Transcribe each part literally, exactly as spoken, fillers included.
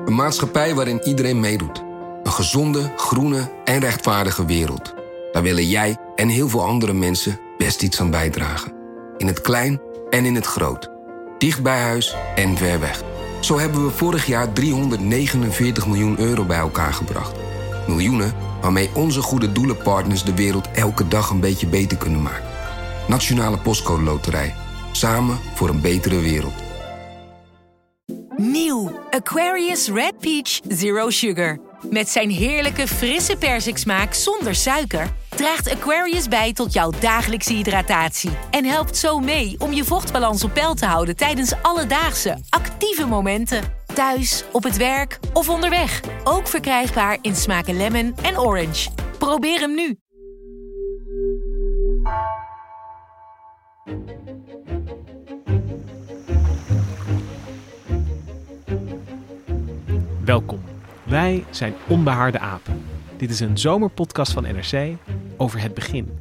Een maatschappij waarin iedereen meedoet. Een gezonde, groene en rechtvaardige wereld. Daar willen jij en heel veel andere mensen best iets aan bijdragen. In het klein en in het groot. Dicht bij huis en ver weg. Zo hebben we vorig jaar driehonderdnegenenveertig miljoen euro bij elkaar gebracht. Miljoenen waarmee onze goede doelenpartners de wereld elke dag een beetje beter kunnen maken. Nationale Postcode Loterij. Samen voor een betere wereld. Nieuw Aquarius Red Peach Zero Sugar. Met zijn heerlijke frisse persiksmaak zonder suiker draagt Aquarius bij tot jouw dagelijkse hydratatie. En helpt zo mee om je vochtbalans op peil te houden tijdens alledaagse, actieve momenten. Thuis, op het werk of onderweg. Ook verkrijgbaar in smaken lemon en orange. Probeer hem nu. Welkom. Wij zijn Onbehaarde Apen. Dit is een zomerpodcast van N R C over het begin.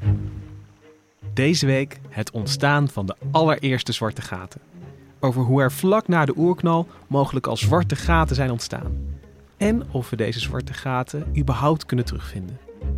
Deze week het ontstaan van de allereerste zwarte gaten. Over hoe er vlak na de oerknal mogelijk al zwarte gaten zijn ontstaan. En of we deze zwarte gaten überhaupt kunnen terugvinden.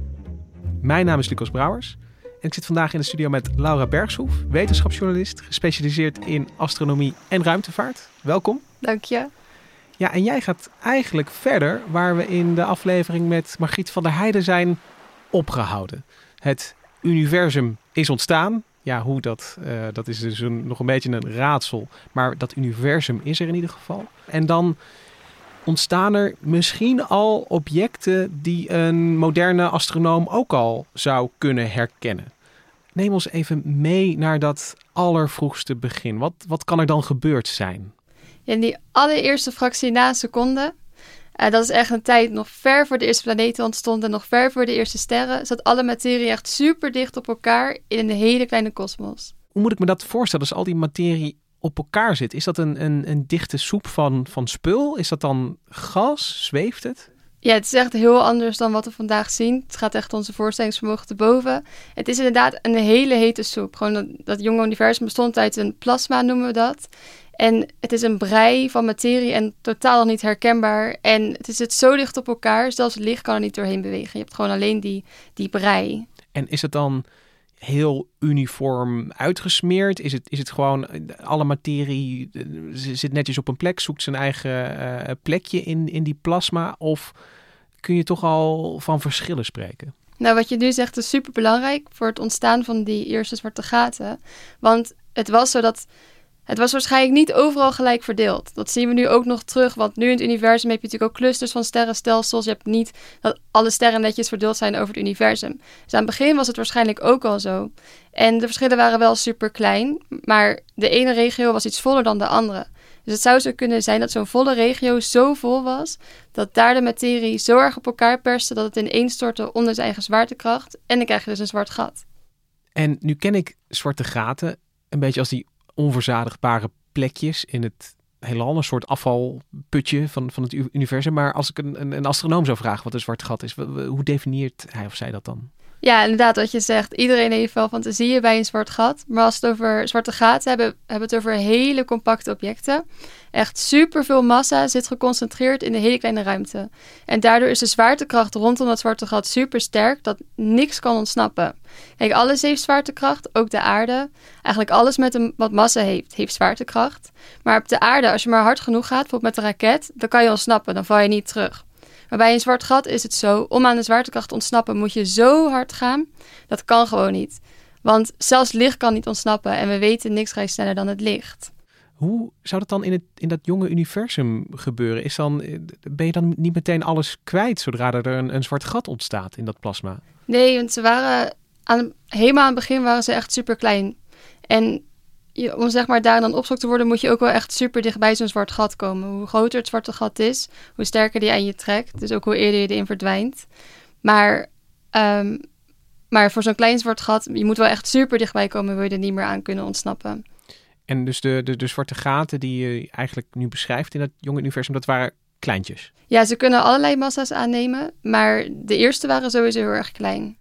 Mijn naam is Lucas Brouwers. En ik zit vandaag in de studio met Laura Bergshoef, wetenschapsjournalist, gespecialiseerd in astronomie en ruimtevaart. Welkom. Dank je. Ja, en jij gaat eigenlijk verder waar we in de aflevering met Margriet van der Heijden zijn opgehouden. Het universum is ontstaan. Ja, hoe dat, uh, dat is dus een, nog een beetje een raadsel. Maar dat universum is er in ieder geval. En dan ontstaan er misschien al objecten die een moderne astronoom ook al zou kunnen herkennen. Neem ons even mee naar dat allervroegste begin. Wat, wat kan er dan gebeurd zijn? In die allereerste fractie na een seconde, uh, dat is echt een tijd nog ver voor de eerste planeten ontstonden, nog ver voor de eerste sterren, zat alle materie echt super dicht op elkaar in een hele kleine kosmos. Hoe moet ik me dat voorstellen als al die materie op elkaar zit? Is dat een, een, een dichte soep van, van spul? Is dat dan gas? Zweeft het? Ja, het is echt heel anders dan wat we vandaag zien. Het gaat echt onze voorstellingsvermogen te boven. Het is inderdaad een hele hete soep. Gewoon dat, dat jonge universum bestond uit een plasma, noemen we dat. En het is een brei van materie en totaal niet herkenbaar. En het is het zo dicht op elkaar, zelfs het licht kan er niet doorheen bewegen. Je hebt gewoon alleen die, die brei. En is het dan heel uniform uitgesmeerd? Is het, is het gewoon, alle materie zit netjes op een plek, zoekt zijn eigen uh, plekje in, in die plasma? Of kun je toch al van verschillen spreken? Nou, wat je nu zegt is super belangrijk voor het ontstaan van die eerste zwarte gaten. Want het was zo dat het was waarschijnlijk niet overal gelijk verdeeld. Dat zien we nu ook nog terug, want nu in het universum heb je natuurlijk ook clusters van sterrenstelsels. Je hebt niet dat alle sterren netjes verdeeld zijn over het universum. Dus aan het begin was het waarschijnlijk ook al zo. En de verschillen waren wel super klein, maar de ene regio was iets voller dan de andere. Dus het zou zo kunnen zijn dat zo'n volle regio zo vol was, dat daar de materie zo erg op elkaar perste dat het ineenstortte onder zijn eigen zwaartekracht. En dan krijg je dus een zwart gat. En nu ken ik zwarte gaten een beetje als die onverzadigbare plekjes in het heelal, een soort afvalputje van, van het universum. Maar als ik een, een, een astronoom zou vragen wat een zwart gat is, hoe definieert hij of zij dat dan? Ja, inderdaad, wat je zegt. Iedereen heeft wel fantasieën bij een zwart gat. Maar als we het over zwarte gaten hebben, hebben we het over hele compacte objecten. Echt superveel massa zit geconcentreerd in de hele kleine ruimte. En daardoor is de zwaartekracht rondom dat zwarte gat super sterk, dat niks kan ontsnappen. Kijk, alles heeft zwaartekracht, ook de aarde. Eigenlijk alles met een, wat massa heeft, heeft zwaartekracht. Maar op de aarde, als je maar hard genoeg gaat, bijvoorbeeld met een raket, dan kan je ontsnappen, dan val je niet terug. Maar bij een zwart gat is het zo, om aan de zwaartekracht te ontsnappen moet je zo hard gaan. Dat kan gewoon niet. Want zelfs licht kan niet ontsnappen en we weten niks reist sneller dan het licht. Hoe zou dat dan in, het, in dat jonge universum gebeuren? Is dan, ben je dan niet meteen alles kwijt zodra er een, een zwart gat ontstaat in dat plasma? Nee, want ze waren aan, helemaal aan het begin waren ze echt super klein. En je, om zeg maar daar dan opgezocht te worden, moet je ook wel echt super dichtbij zo'n zwart gat komen. Hoe groter het zwarte gat is, hoe sterker die aan je trekt. Dus ook hoe eerder je erin verdwijnt. Maar, um, maar voor zo'n klein zwart gat, je moet wel echt super dichtbij komen, wil je er niet meer aan kunnen ontsnappen. En dus de, de, de zwarte gaten die je eigenlijk nu beschrijft in dat jonge universum, dat waren kleintjes? Ja, ze kunnen allerlei massa's aannemen, maar de eerste waren sowieso heel erg klein.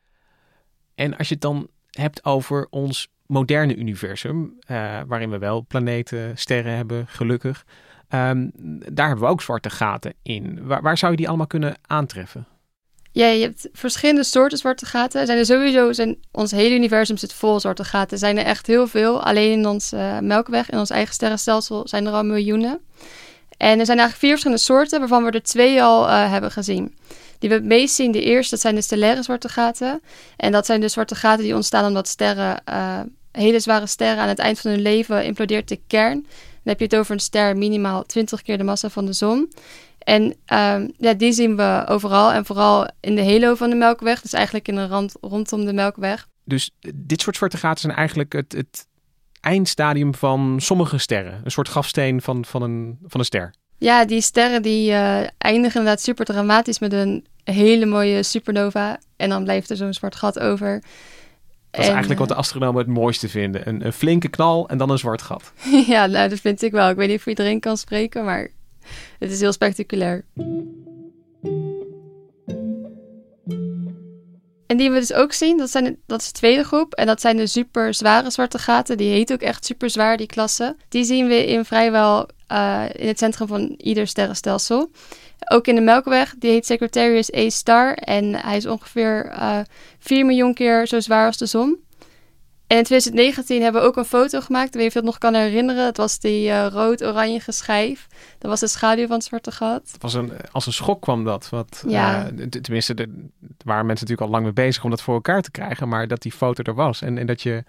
En als je het dan hebt over ons moderne universum, uh, waarin we wel planeten, sterren hebben, gelukkig. Um, daar hebben we ook zwarte gaten in. Waar, waar zou je die allemaal kunnen aantreffen? Ja, je hebt verschillende soorten zwarte gaten. Zijn er sowieso, zijn, ons hele universum zit vol zwarte gaten. Er zijn er echt heel veel. Alleen in onze uh, Melkweg, in ons eigen sterrenstelsel, zijn er al miljoenen. En er zijn eigenlijk vier verschillende soorten, waarvan we er twee al uh, hebben gezien. Die we het meest zien, de eerste, dat zijn de stellaire zwarte gaten. En dat zijn de zwarte gaten die ontstaan omdat sterren, uh, hele zware sterren aan het eind van hun leven implodeert de kern. Dan heb je het over een ster minimaal twintig keer de massa van de zon. En um, ja, die zien we overal en vooral in de halo van de Melkweg. Dus eigenlijk in de rand rondom de Melkweg. Dus dit soort zwarte gaten zijn eigenlijk het, het eindstadium van sommige sterren. Een soort grafsteen van, van, een, van een ster. Ja, die sterren die uh, eindigen inderdaad super dramatisch met een hele mooie supernova. En dan blijft er zo'n zwart gat over. Dat is en, eigenlijk wat de astronomen het mooiste vinden. Een, een flinke knal en dan een zwart gat. Ja, nou, dat vind ik wel. Ik weet niet of iedereen kan spreken, maar het is heel spectaculair. En die we dus ook zien, dat, zijn, dat is de tweede groep. En dat zijn de super zware zwarte gaten. Die heet ook echt super zwaar, die klasse. Die zien we in vrijwel uh, in het centrum van ieder sterrenstelsel. Ook in de Melkweg, die heet Sagittarius A star. En hij is ongeveer uh, vier miljoen keer zo zwaar als de zon. En in twintig negentien hebben we ook een foto gemaakt. Ik weet niet of je het nog kan herinneren. Het was die uh, rood-oranje schijf. Dat was de schaduw van het zwarte gat. Het was een, als een schok kwam dat. Wat, ja. uh, tenminste, er waren mensen natuurlijk al lang mee bezig om dat voor elkaar te krijgen. Maar dat die foto er was. En, en dat je,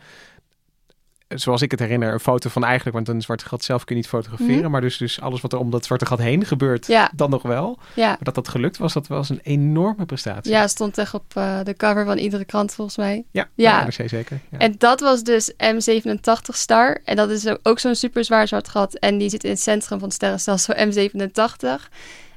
zoals ik het herinner, een foto van eigenlijk... Want een zwarte gat zelf kun je niet fotograferen. Mm-hmm. Maar dus, dus alles wat er om dat zwarte gat heen gebeurt, ja. dan nog wel. Ja. Maar dat dat gelukt was, dat was een enorme prestatie. Ja, stond echt op uh, de cover van iedere krant volgens mij. Ja, ja. N R C zeker. Ja. En dat was dus M zevenentachtig star. En dat is ook zo'n super zwaar zwart gat. En die zit in het centrum van het sterrenstelsel M zevenentachtig.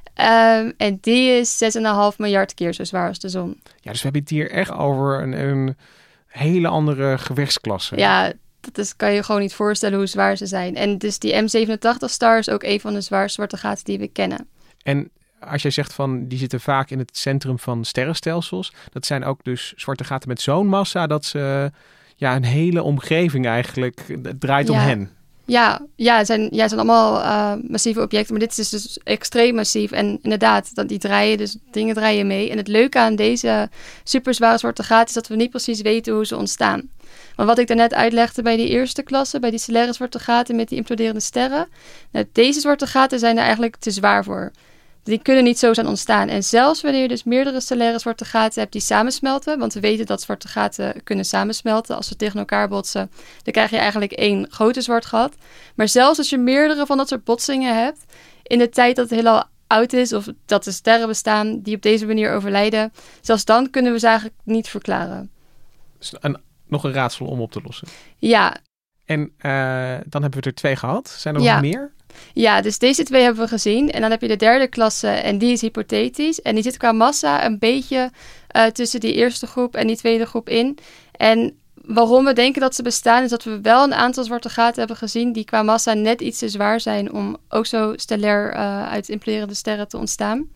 Um, en die is zes komma vijf miljard keer zo zwaar als de zon. Ja, dus we hebben het hier echt over een, een hele andere gewichtsklasse. Ja, dat is, kan je gewoon niet voorstellen hoe zwaar ze zijn. En dus die M zevenentachtig star is ook een van de zwaarste zwarte gaten die we kennen. En als jij zegt van die zitten vaak in het centrum van sterrenstelsels, dat zijn ook dus zwarte gaten met zo'n massa dat ze ja een hele omgeving eigenlijk draait ja. om hen. Ja, ja, het zijn, ja, het zijn allemaal uh, massieve objecten, maar dit is dus extreem massief. En inderdaad, dat die draaien, dus dingen draaien mee. En het leuke aan deze superzware zwarte gaten is dat we niet precies weten hoe ze ontstaan. Want wat ik daarnet uitlegde bij die eerste klasse, bij die stellaire zwarte gaten met die imploderende sterren. Nou, deze zwarte gaten zijn er eigenlijk te zwaar voor. Die kunnen niet zo zijn ontstaan. En zelfs wanneer je dus meerdere stellaire zwarte gaten hebt die samensmelten, want we weten dat zwarte gaten kunnen samensmelten. Als ze tegen elkaar botsen, dan krijg je eigenlijk één grote zwart gat. Maar zelfs als je meerdere van dat soort botsingen hebt, in de tijd dat het heelal oud is, of dat er sterren bestaan die op deze manier overlijden, zelfs dan kunnen we ze eigenlijk niet verklaren. Dus een, nog een raadsel om op te lossen. Ja. En uh, dan hebben we er twee gehad. Zijn er ja. nog meer? Ja, dus deze twee hebben we gezien. En dan heb je de derde klasse en die is hypothetisch. En die zit qua massa een beetje uh, tussen die eerste groep en die tweede groep in. En waarom we denken dat ze bestaan is dat we wel een aantal zwarte gaten hebben gezien die qua massa net iets te zwaar zijn om ook zo stellair uh, uit imploderende sterren te ontstaan.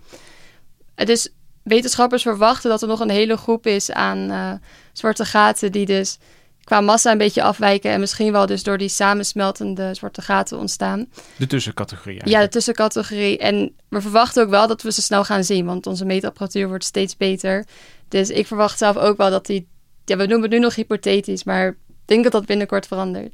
Uh, dus wetenschappers verwachten dat er nog een hele groep is aan uh, zwarte gaten die dus qua massa een beetje afwijken en misschien wel dus door die samensmeltende zwarte gaten ontstaan. De tussencategorie eigenlijk. Ja, de tussencategorie. En we verwachten ook wel dat we ze snel gaan zien, want onze meetapparatuur wordt steeds beter. Dus ik verwacht zelf ook wel dat die, ja, we noemen het nu nog hypothetisch, maar ik denk dat dat binnenkort verandert.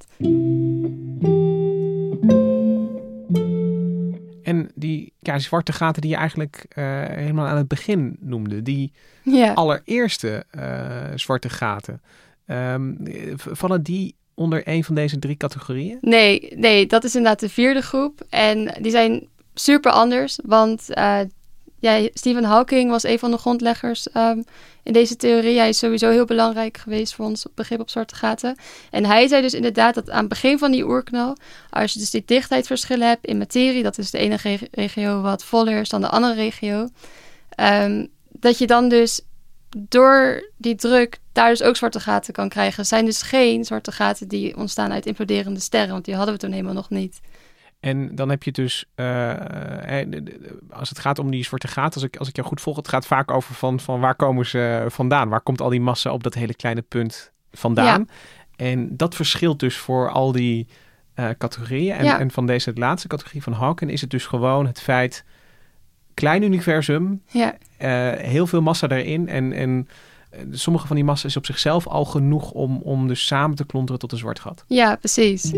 En die ja, zwarte gaten die je eigenlijk uh, helemaal aan het begin noemde, die ja. allereerste uh, zwarte gaten, Um, vallen die onder een van deze drie categorieën? Nee, nee, dat is inderdaad de vierde groep. En die zijn super anders. Want uh, ja, Stephen Hawking was een van de grondleggers um, in deze theorie. Hij is sowieso heel belangrijk geweest voor ons begrip op zwarte gaten. En hij zei dus inderdaad dat aan het begin van die oerknal, als je dus die dichtheidsverschillen hebt in materie, dat is de ene reg- regio wat voller is dan de andere regio, um, dat je dan dus door die druk daar dus ook zwarte gaten kan krijgen. Het zijn dus geen zwarte gaten die ontstaan uit imploderende sterren, want die hadden we toen helemaal nog niet. En dan heb je dus, uh, als het gaat om die zwarte gaten, als ik, als ik jou goed volg, het gaat vaak over van, van waar komen ze vandaan? Waar komt al die massa op dat hele kleine punt vandaan? Ja. En dat verschilt dus voor al die uh, categorieën. En, ja. en van deze laatste categorie van Hawking is het dus gewoon het feit... klein universum, ja. uh, heel veel massa daarin. En, en uh, sommige van die massa is op zichzelf al genoeg om, om dus samen te klonteren tot een zwart gat. Ja, precies.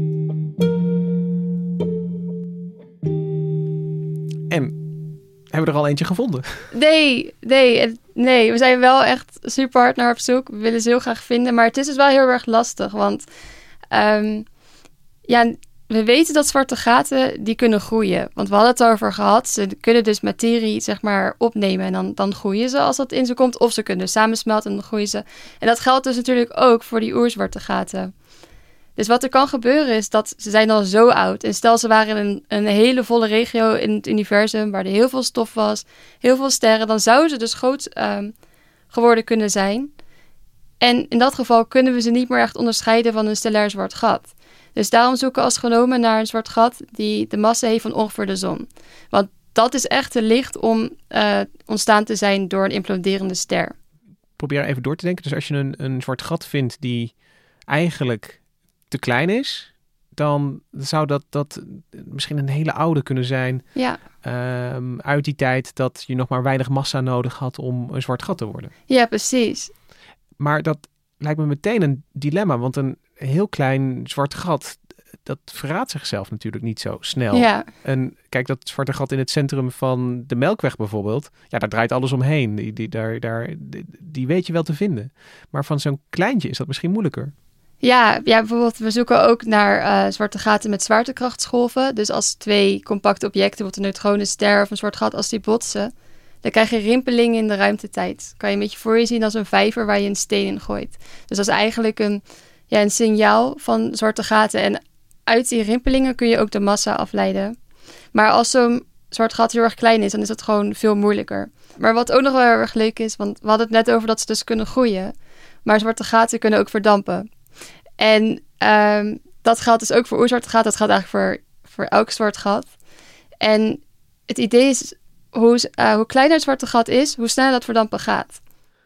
En hebben we er al eentje gevonden? Nee, nee, nee. We zijn wel echt super hard naar op zoek. We willen ze heel graag vinden. Maar het is dus wel heel erg lastig. Want um, ja, we weten dat zwarte gaten, die kunnen groeien. Want we hadden het over gehad. Ze kunnen dus materie, zeg maar, opnemen. En dan, dan groeien ze als dat in ze komt. Of ze kunnen dus samensmelten en dan groeien ze. En dat geldt dus natuurlijk ook voor die oerzwarte gaten. Dus wat er kan gebeuren is dat ze zijn al zo oud. En stel ze waren in een, een hele volle regio in het universum... waar er heel veel stof was, heel veel sterren... dan zouden ze dus groot um, geworden kunnen zijn. En in dat geval kunnen we ze niet meer echt onderscheiden van een stellair zwart gat. Dus daarom zoeken astronomen naar een zwart gat... die de massa heeft van ongeveer de zon. Want dat is echt te licht om uh, ontstaan te zijn door een imploderende ster. Probeer even door te denken. Dus als je een, een zwart gat vindt die eigenlijk... te klein is, dan zou dat, dat misschien een hele oude kunnen zijn. Ja. Um, uit die tijd dat je nog maar weinig massa nodig had om een zwart gat te worden. Ja, precies. Maar dat lijkt me meteen een dilemma, want een heel klein zwart gat, dat verraadt zichzelf natuurlijk niet zo snel. Ja. En kijk, dat zwarte gat in het centrum van de Melkweg bijvoorbeeld, ja, daar draait alles omheen. Die, die, daar, daar, die, die weet je wel te vinden. Maar van zo'n kleintje is dat misschien moeilijker. Ja, ja, bijvoorbeeld we zoeken ook naar uh, zwarte gaten met zwaartekrachtsgolven. Dus als twee compacte objecten, bijvoorbeeld een neutronenster of een zwart gat, als die botsen, dan krijg je rimpelingen in de ruimtetijd. Kan je een beetje voor je zien als een vijver waar je een steen in gooit. Dus dat is eigenlijk een, ja, een signaal van zwarte gaten. En uit die rimpelingen kun je ook de massa afleiden. Maar als zo'n zwart gat heel erg klein is, dan is dat gewoon veel moeilijker. Maar wat ook nog wel heel erg leuk is, want we hadden het net over dat ze dus kunnen groeien. Maar zwarte gaten kunnen ook verdampen. En um, dat geldt dus ook voor oerzwarte gaten. Dat geldt eigenlijk voor, voor elk zwart gat. En het idee is, hoe, uh, hoe kleiner het zwarte gat is, hoe sneller dat verdampen gaat.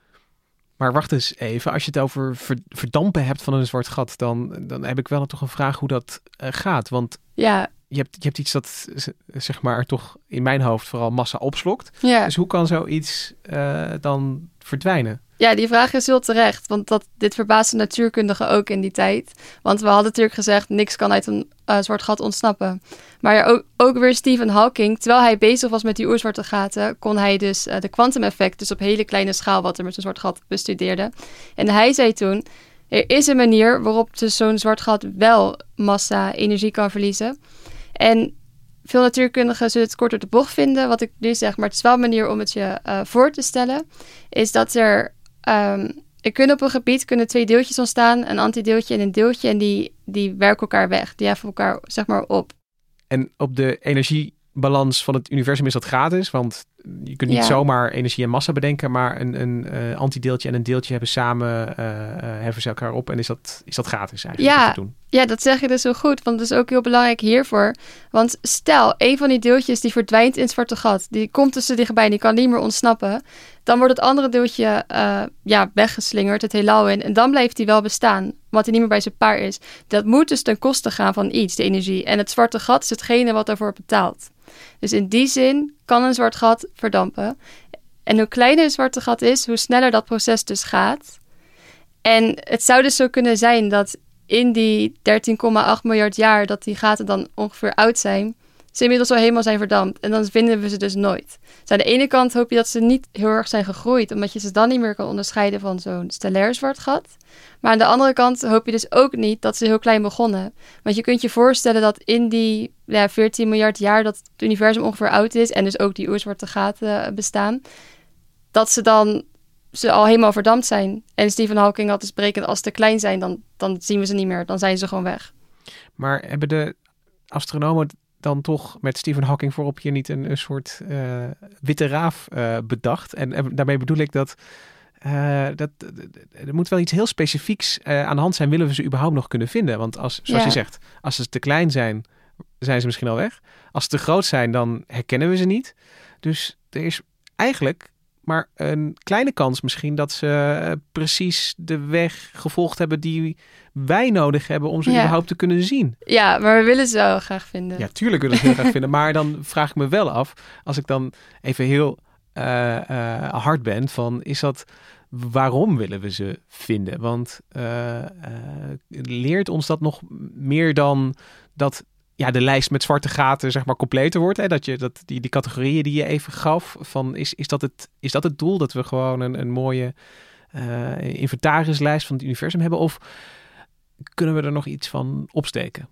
Maar wacht eens even, als je het over verdampen hebt van een zwart gat, dan, dan heb ik wel toch een vraag hoe dat uh, gaat. Want ja. je, hebt, je hebt iets dat, zeg maar, toch in mijn hoofd vooral massa opslokt. Ja. Dus hoe kan zoiets uh, dan verdwijnen? Ja, die vraag is heel terecht, want dat, dit verbaasde natuurkundigen ook in die tijd. Want we hadden natuurlijk gezegd, niks kan uit een uh, zwart gat ontsnappen. Maar ja, ook, ook weer Stephen Hawking, terwijl hij bezig was met die oerzwarte gaten, kon hij dus uh, de kwantumeffect, dus op hele kleine schaal, wat er met zo'n zwart gat bestudeerde. En hij zei toen, er is een manier waarop dus zo'n zwart gat wel massa, energie kan verliezen. En veel natuurkundigen zullen het kort door de bocht vinden, wat ik nu zeg, maar het is wel een manier om het je uh, voor te stellen, is dat er... Um, er kunnen op een gebied kunnen twee deeltjes ontstaan, een antideeltje en een deeltje, en die, die werken elkaar weg. Die heffen elkaar, zeg maar, op. En op de energiebalans van het universum is dat gratis, want je kunt niet ja. zomaar energie en massa bedenken, maar een, een uh, antideeltje en een deeltje hebben samen, uh, uh, heffen ze elkaar op en is dat, is dat gratis eigenlijk ja. te doen. Ja, dat zeg je dus zo goed, want dat is ook heel belangrijk hiervoor. Want stel, een van die deeltjes die verdwijnt in het zwarte gat, die komt tussen dichtbij en die kan niet meer ontsnappen, dan wordt het andere deeltje uh, ja, weggeslingerd, het heelal in, en dan blijft die wel bestaan, want hij niet meer bij zijn paar is. Dat moet dus ten koste gaan van iets, de energie. En het zwarte gat is hetgene wat daarvoor betaalt. Dus in die zin kan een zwart gat verdampen. En hoe kleiner het zwarte gat is, hoe sneller dat proces dus gaat. En het zou dus zo kunnen zijn dat in die dertien komma acht miljard jaar dat die gaten dan ongeveer oud zijn, ze inmiddels al helemaal zijn verdampt. En dan vinden we ze dus nooit. Dus aan de ene kant hoop je dat ze niet heel erg zijn gegroeid, omdat je ze dan niet meer kan onderscheiden van zo'n stellair zwart gat. Maar aan de andere kant hoop je dus ook niet dat ze heel klein begonnen. Want je kunt je voorstellen dat in die ja, veertien miljard jaar dat het universum ongeveer oud is, en dus ook die oerzwarte gaten bestaan, dat ze dan ze al helemaal verdampt zijn. En Stephen Hawking had dus berekend, als ze te klein zijn, dan, dan zien we ze niet meer. Dan zijn ze gewoon weg. Maar hebben de astronomen dan toch met Stephen Hawking voorop hier niet een, een soort uh, witte raaf uh, bedacht? En, en daarmee bedoel ik dat, uh, dat er moet wel iets heel specifieks uh, aan de hand zijn, willen we ze überhaupt nog kunnen vinden? Want als, zoals ja. je zegt, als ze te klein zijn, zijn ze misschien al weg. Als ze te groot zijn, dan herkennen we ze niet. Dus er is eigenlijk maar een kleine kans misschien dat ze uh, precies de weg gevolgd hebben die wij nodig hebben om ze ja. überhaupt te kunnen zien. Ja, maar we willen ze wel graag vinden. Ja, tuurlijk willen ze heel graag vinden. Maar dan vraag ik me wel af, als ik dan even heel uh, uh, hard ben, van is dat waarom willen we ze vinden? Want uh, uh, leert ons dat nog meer dan dat ja, de lijst met zwarte gaten zeg maar completer wordt. Hè? Dat je dat die, die categorieën die je even gaf, van is, is, dat het, is dat het doel? Dat we gewoon een, een mooie uh, inventarislijst van het universum hebben? Of kunnen we er nog iets van opsteken?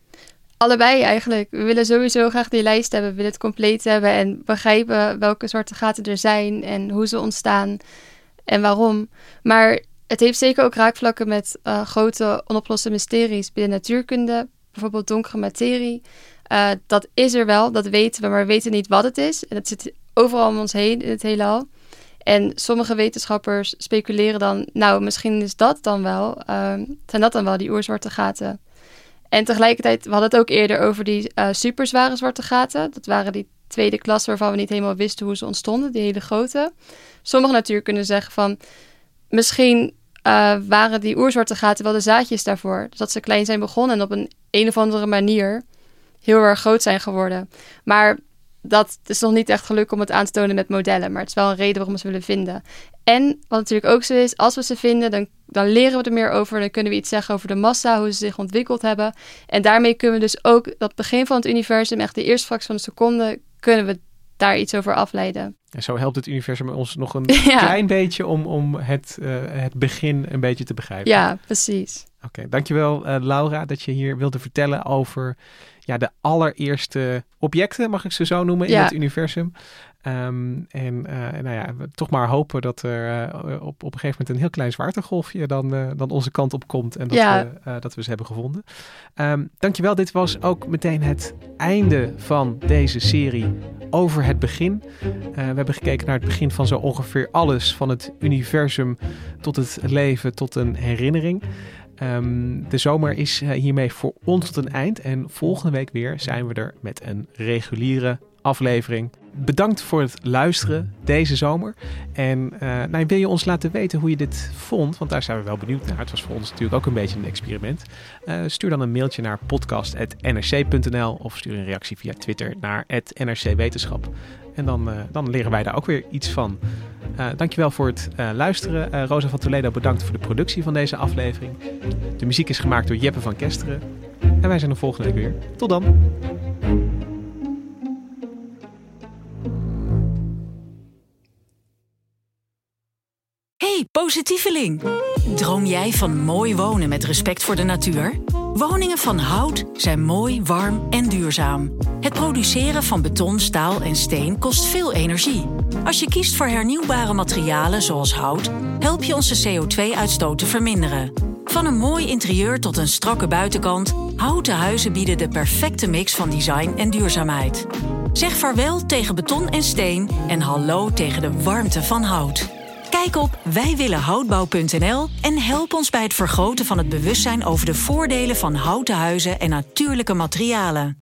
Allebei eigenlijk. We willen sowieso graag die lijst hebben. We willen het compleet hebben en begrijpen welke zwarte gaten er zijn en hoe ze ontstaan en waarom. Maar het heeft zeker ook raakvlakken met uh, grote onopgeloste mysteries binnen natuurkunde. Bijvoorbeeld donkere materie. Uh, dat is er wel, dat weten we, maar we weten niet wat het is. En dat zit overal om ons heen in het heelal. En sommige wetenschappers speculeren dan, nou, misschien is dat dan wel, uh, zijn dat dan wel die oerzwarte gaten. En tegelijkertijd, we hadden het ook eerder over die uh, superzware zwarte gaten. Dat waren die tweede klasse waarvan we niet helemaal wisten hoe ze ontstonden, die hele grote. Sommigen natuurlijk kunnen zeggen van, misschien uh, waren die oerzwarte gaten wel de zaadjes daarvoor. Dus dat ze klein zijn begonnen en op een een of andere manier heel erg groot zijn geworden. Maar dat is nog niet echt gelukt om het aan te tonen met modellen. Maar het is wel een reden waarom we ze willen vinden. En wat natuurlijk ook zo is, als we ze vinden, dan, dan leren we er meer over. Dan kunnen we iets zeggen over de massa, hoe ze zich ontwikkeld hebben. En daarmee kunnen we dus ook dat begin van het universum, echt de eerste fractie van een seconde, kunnen we daar iets over afleiden. En zo helpt het universum ons nog een ja. klein beetje om, om het, uh, het begin een beetje te begrijpen. Ja, precies. Oké, okay, dankjewel uh, Laura dat je hier wilde vertellen over ja, de allereerste objecten, mag ik ze zo noemen, in ja. het universum. Um, en uh, nou ja, toch maar hopen dat er uh, op, op een gegeven moment een heel klein zwaartegolfje dan, uh, dan onze kant op komt en dat, ja. we, uh, dat we ze hebben gevonden. Um, dankjewel, dit was ook meteen het einde van deze serie over het begin. Uh, we hebben gekeken naar het begin van zo ongeveer alles, van het universum tot het leven, tot een herinnering. Um, de zomer is uh, hiermee voor ons tot een eind en volgende week weer zijn we er met een reguliere aflevering. Bedankt voor het luisteren deze zomer. En uh, nou, wil je ons laten weten hoe je dit vond? Want daar zijn we wel benieuwd naar. Het was voor ons natuurlijk ook een beetje een experiment. Uh, stuur dan een mailtje naar podcast apenstaartje n r c punt n l of stuur een reactie via Twitter naar at n r c wetenschap. En dan, uh, dan leren wij daar ook weer iets van. Uh, dankjewel voor het uh, luisteren. Uh, Rosa van Toledo, bedankt voor de productie van deze aflevering. De muziek is gemaakt door Jeppe van Kesteren. En wij zijn er volgende week weer. Tot dan! Hey, positieveling! Droom jij van mooi wonen met respect voor de natuur? Woningen van hout zijn mooi, warm en duurzaam. Het produceren van beton, staal en steen kost veel energie. Als je kiest voor hernieuwbare materialen zoals hout, help je onze C O twee uitstoot te verminderen. Van een mooi interieur tot een strakke buitenkant, houten huizen bieden de perfecte mix van design en duurzaamheid. Zeg vaarwel tegen beton en steen en hallo tegen de warmte van hout. Kijk op wij willen houtbouw punt n l en help ons bij het vergroten van het bewustzijn over de voordelen van houten huizen en natuurlijke materialen.